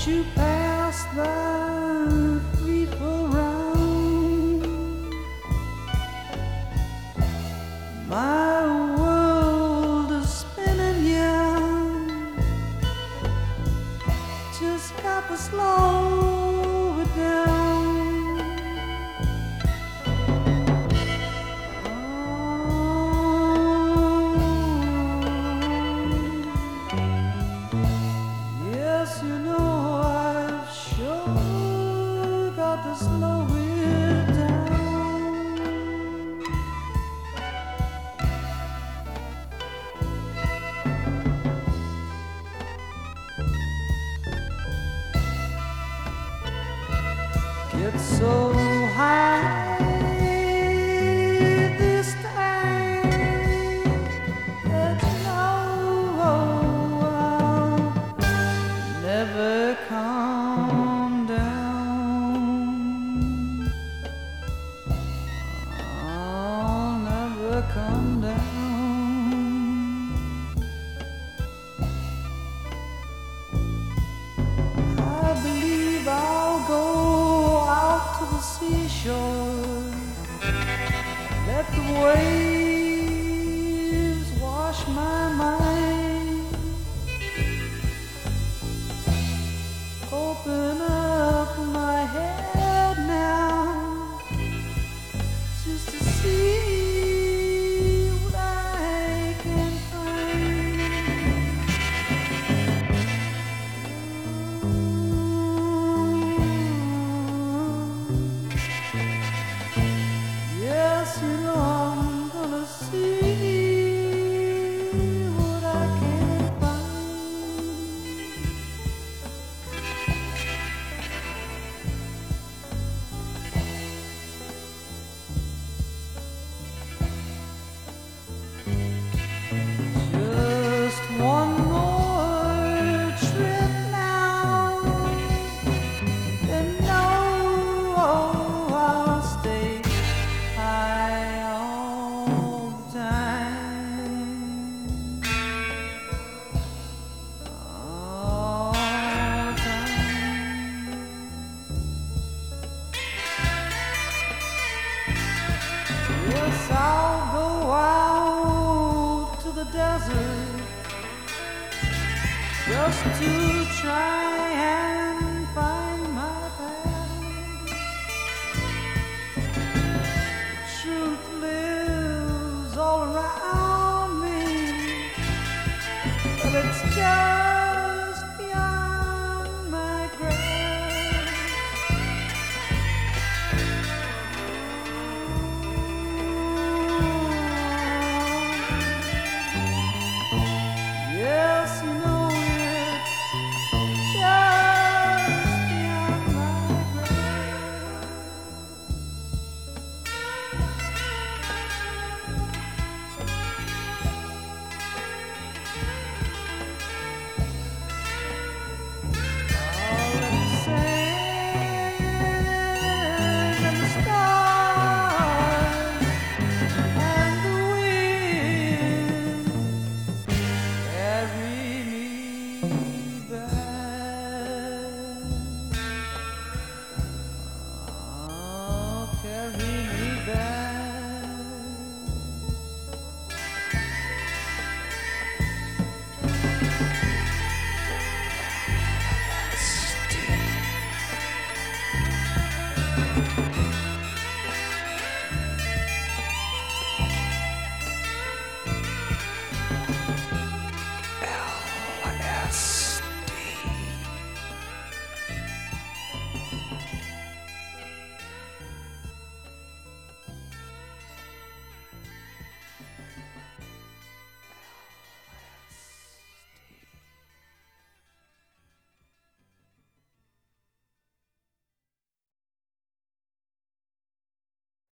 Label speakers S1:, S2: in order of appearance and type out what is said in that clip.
S1: you pass the people round. My world is spinning, yeah. Just got to slow it down. Yes, you know I've sure got to slow it down. Get so high this time that you know I'll never come down. I'll never come down. I believe I'll go out to the seashore, let the waves wash my mind, open up my head now just to see what I can find. Yes, you know I'm gonna see what I can find. Just one more trip now, and no, I'll stay high all the time. All the time. Yes, I'll go out to the desert just to try and find my path. Truth lives all around me, but it's just beyond my grasp. Yes, you know it's just beyond my grasp. All of the sand and the stars and the wind carry me back. Oh, carry me back.